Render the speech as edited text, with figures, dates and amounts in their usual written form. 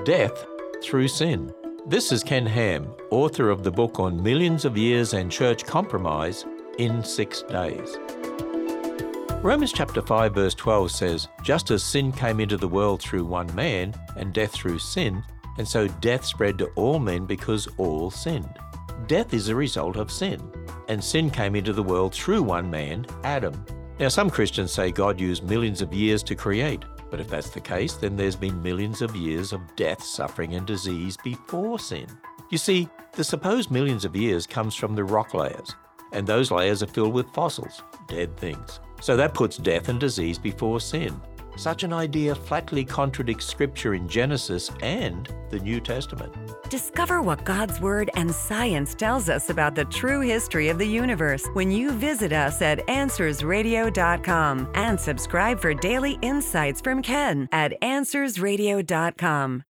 Death through sin. This is Ken Ham, author of the book on millions of years and church compromise in 6 days. Romans chapter 5 verse 12 says, "Just as sin came into the world through one man, and death through sin, and so death spread to all men because all sinned." Death is a result of sin, and sin came into the world through one man, Adam. Now, some Christians say God used millions of years to create, but if that's the case, then there's been millions of years of death, suffering, and disease before sin. You see, the supposed millions of years comes from the rock layers, and those layers are filled with fossils, dead things. So that puts death and disease before sin. Such an idea flatly contradicts Scripture in Genesis and the New Testament. Discover what God's Word and science tells us about the true history of the universe when you visit us at AnswersRadio.com and subscribe for daily insights from Ken at AnswersRadio.com.